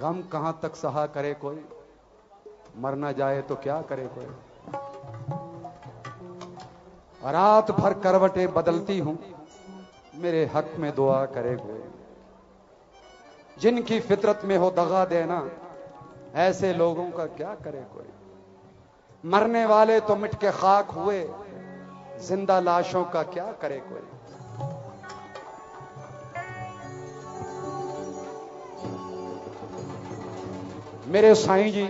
गम कहां तक सहा करे कोई, मर ना जाए तो क्या करे कोई। रात भर करवटें बदलती हूं, मेरे हक में दुआ करे कोई। जिनकी फितरत में हो दगा देना, ऐसे लोगों का क्या करे कोई। मरने वाले तो मिट के खाक हुए, जिंदा लाशों का क्या करे कोई। मेरे साईं जी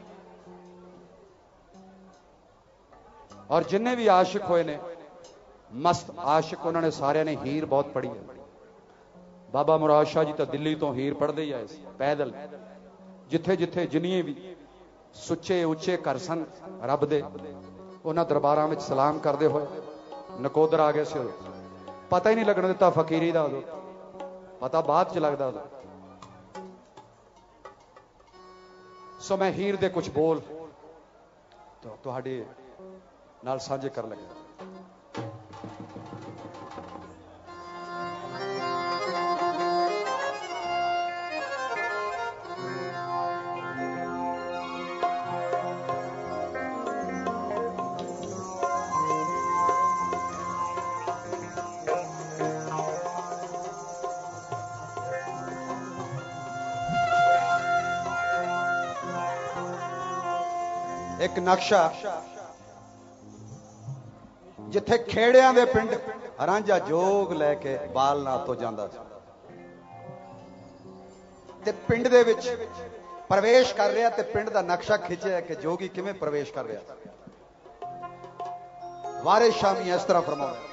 और जिन्ने भी आशिक होए ने, मस्त आशिक, उन्होंने सारे ने हीर बहुत पढ़ी है। बाबा मुराद शाह जी तो दिल्ली तो हीर पढ़ते ही आए पैदल, जिथे जिथे जिन्नी भी सुच्चे उच्चे घर सन रब दे, उन्होंने दरबारां में सलाम करते हुए नकोदर आ गए से। पता ही नहीं लगन दिता फकीरी का, उदों पता बाद च लगता उदों। सो मैं हीर दे कुछ बोल तो तुहाडे नाल साझे कर लगा। एक नक्शा जिथे खेड़ियां दे पिंड रांझा जोग लैके बालनाथ तो जांदा सी, ते पिंड दे विच प्रवेश कर रहा, ते पिंड दा नक्शा खिंचिया कि जोगी किवें प्रवेश कर रहा। वारिस शामी इस तरह फरमाउंदा,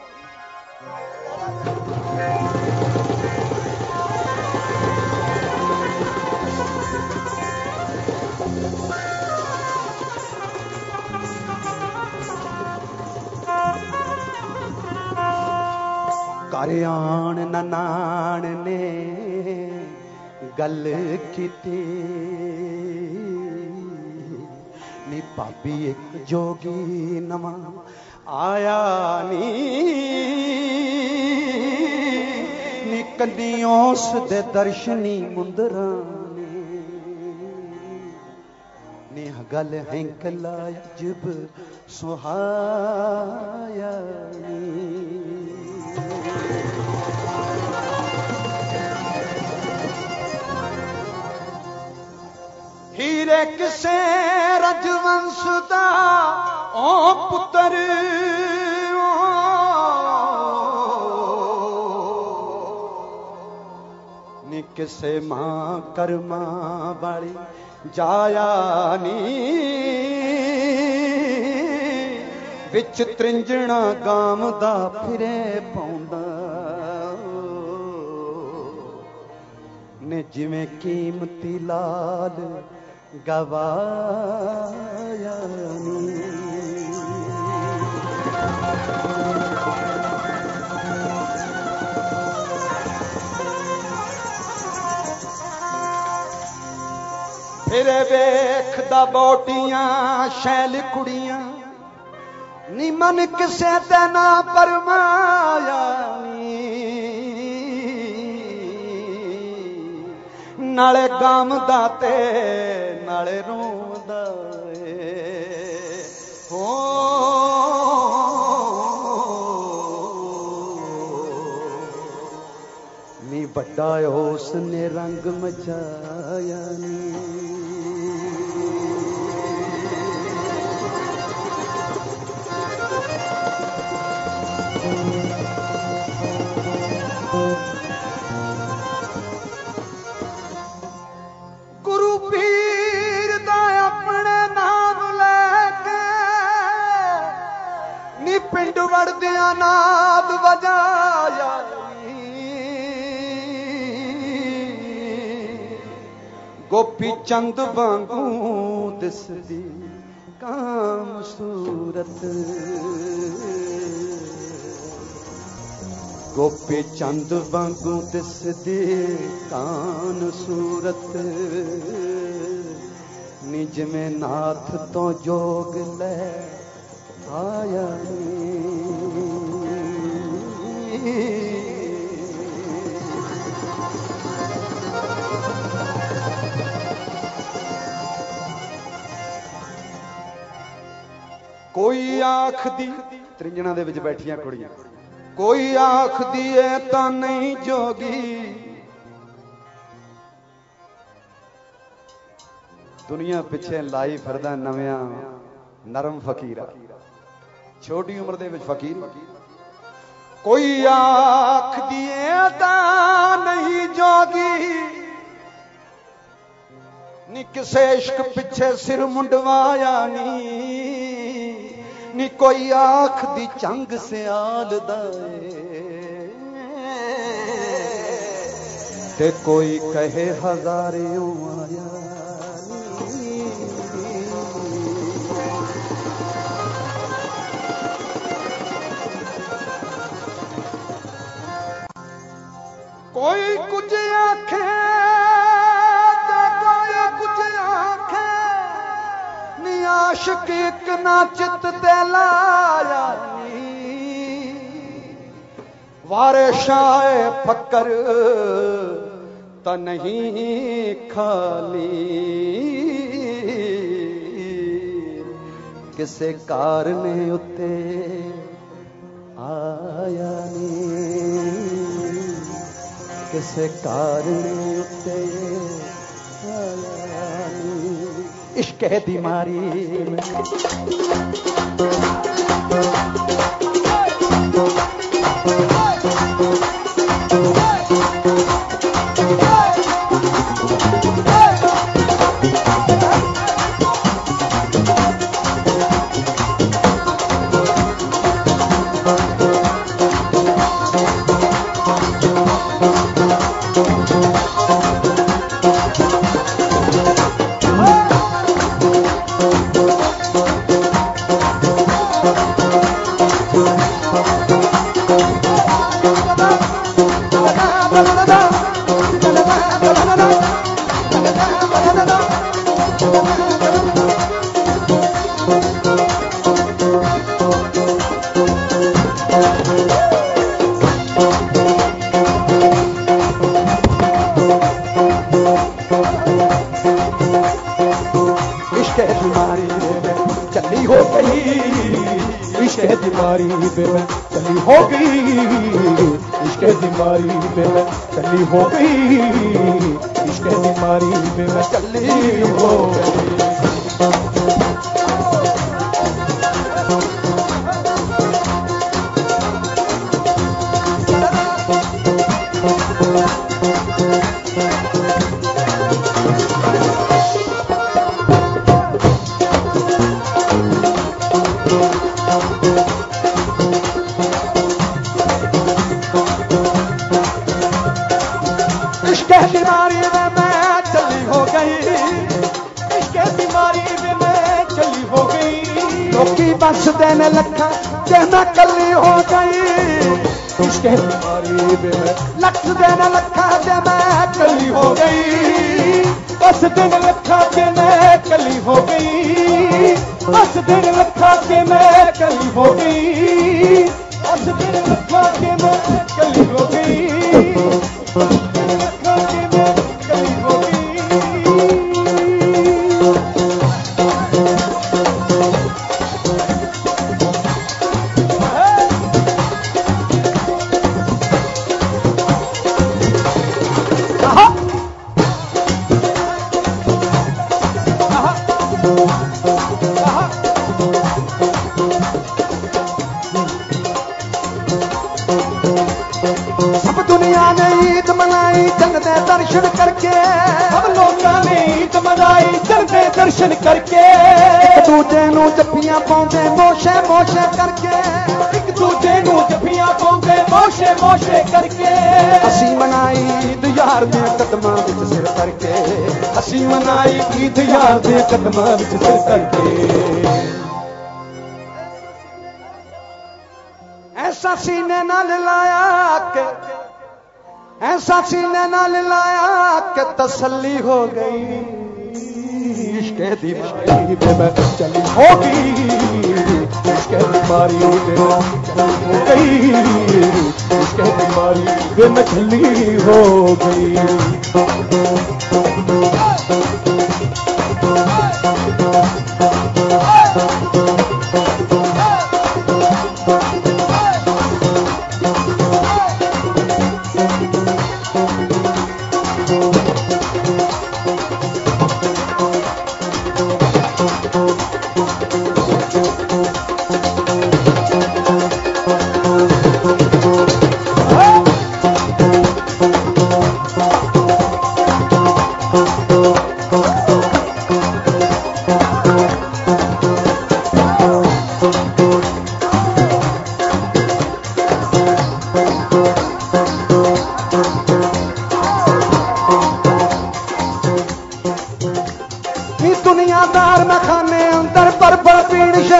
घर आण ननाण ने गल कीती नी, भाभी एक जोगी नवा आया नी कन्नियों उस दे दर्शनी मुंदरा नी गल हैंकला अजब सुहाया नी। हीरे किसे रजवंश दा ओ पुत्र, नी किसे मां कर्मा वाली जाया नी, विच त्रिंजणा गाम दा फिरे पौंदा ने, जिवें कीमती लाल गवाया नी। फिर वेखदा बोटियां शैल कुड़ियां नी, मन किसे ते ना परमाया नी, नाले गाम दाते नाले रोंदा हो नी, बड़ा उसने रंग मचाया नी। गुरु पीर दा अपने नाम लैके नी, पिंड वड़दियां नाद वजाया नी, गोपी चंद वांगू दिसदी काम सूरत, गोपी चंद वांगू दिसदी कान सूरत नी, जिवें नाथ तो जोग ले आया नी। कोई आख दी त्रिंजना दे विच बैठियां कुड़ियां, कोई आख दिए तां नहीं जोगी, दुनिया पिछे लाई फिरदा नवियां नरम फकीरा, छोटी उम्र दे विच फकीर। कोई आख दिए तां नहीं जोगी, नी किसे इश्क पिछे सिर मुंडवाया नी कोई आख दी चंग सियाल दाए, ते कोई कहे हजारे आया कोई कुछ आखे कोई कुछ आखे, नी आशिक एक ना चित ते लाया नी, वारे शाए फकर त नहीं खाली, किसे कारने उत्ते आया नी, किसे कारने उत्ते आया नी। इश्क दी मारी में हो गई, इश्क की मारी में मैं चली हो गई। बस देने लखा के मैं कली हो गई, इसके लक्ष देने लखा के मैं कली हो गई, बस देने लखा के मैं कली हो गई, बस देने लखा के मैं कली हो गई, बस देने लखा के मैं कली हो गई, लखा के मैं कली हो गई। दर्शन करके सब लोगों ने ईद मनाई चलते दर्शन करके, एक दूजे नू जफ्फियां पाउंदे मोशे मोशे करके, एक दूजे नू जफ्फियां पाउंदे मोशे मोशे करके, असी मनाई ईद यार दे कदमां विच सिर करके, असी मनाई ईद यार दे कदमां विच सिर करके। ऐसा सीने नाल लाया के, ऐसा सीने नाल लाया कि तसल्ली हो गई, इश्क दी मारी पे मैं चली हो गई, इश्क दी मारी पे मैं चली हो गई, इश्क दी मारी पे मैं चली हो गई।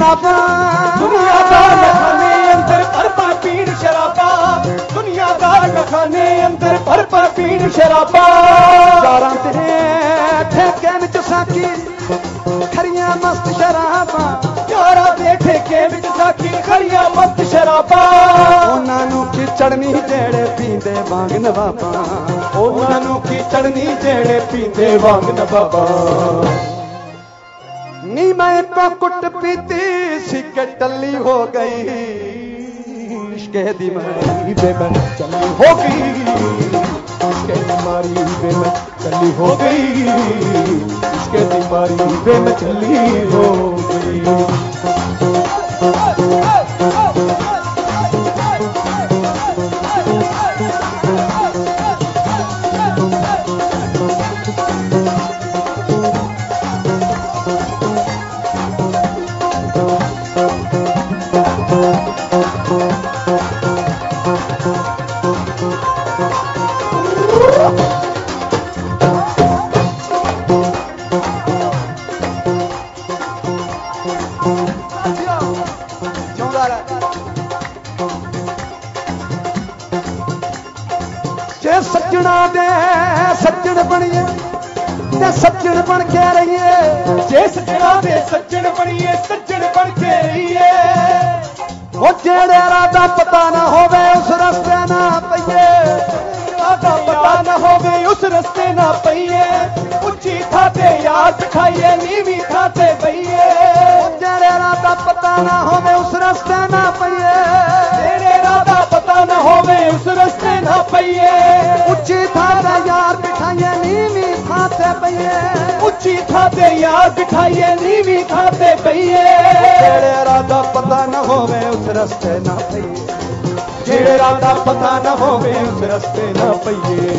शराबा दुनियादार खाने अंदर पर पीण शराबा दुनियादार खाने अंदर पर पीण शराबा यारां दे ठेके विच साकी खरियां मस्त शराबा यारां दे ठेके विच साकी खरियां मस्त शराबा उन्हां नूं की चढ़नी जेड़े पींदे वांग नवाबा उन्हां नूं की चढ़नी जेड़े पींदे वांग नवाबा नी मैं तो कुट पीती सी के टल्ली हो गई इश्के दी मारी बे मैं चली हो गई इश्के दी मारी बे मैं चली हो गई इश्के दी मारी बे मैं चली हो गई सज्जणा दे सज्जन बनिए ते सज्जन बन के रहिए जे सज्जणा दे सज्जन बनिए सज्जन बन के रहिए वो जेड़े रादा पता ना होवे उस रस्ते ना पईए रादा पता ना होवे उस रस्ते ना पईए उच्ची था ते यार बिठाइए नीवी था ते बईए जेड़े रादा पता ना होवे उस रस्ते ना पईए तेरे रादा पता ना होवे उस रस्ते ना पईए उच्ची था ते यार बिठाइए नीवी था ते पईए उच्ची था ते यार बिठाइए नीवी था ते बईए जेड़े रादा पता ना होवे उस रस्ते ना पईए जेड़े रादा पता ना होवे उस रस्ते ना पईए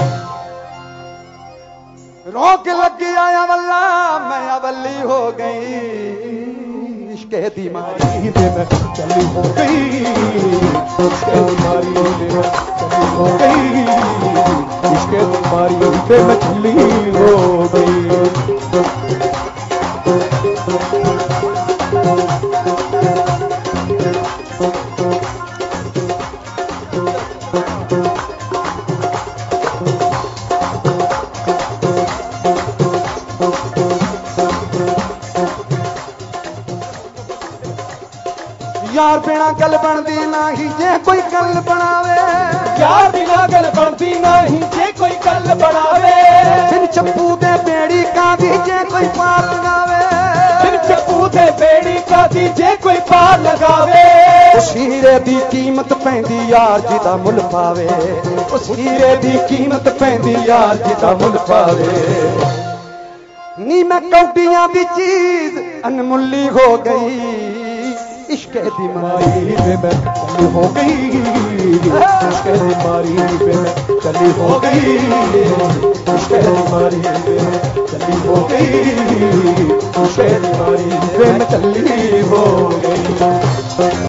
रोक लगी आया वल्ला मैं अवली हो गई इश्के दी मारी पे मैं चली हो गई इश्के दी मारी पे मैं चली हो गई इश्के दी मारी पे मैं चली हो गई यार बिना गल बनती नाही जे कोई गल बनावे यार बिना गल बनती नहीं जे कोई गल बनावे बिन चप्पू दे बेड़ी कादी जे कोई पार लगावे बिन चप्पू दे बेड़ी कादी जे कोई पार लगावे उस हीरे दी कीमत पैंदी यार जिदा मुल पावे उस हीरे दी कीमत पैंदी यार जिदा मुल पावे नी मैं कौडियां दी चीज अनमुल्ली हो गई इश्के दी मारी पे मैं चली हो गई इश्के दी मारी पे मैं चली हो गई इश्के दी मारी पे मैं चली हो गई इश्के दी मारी पे मैं चली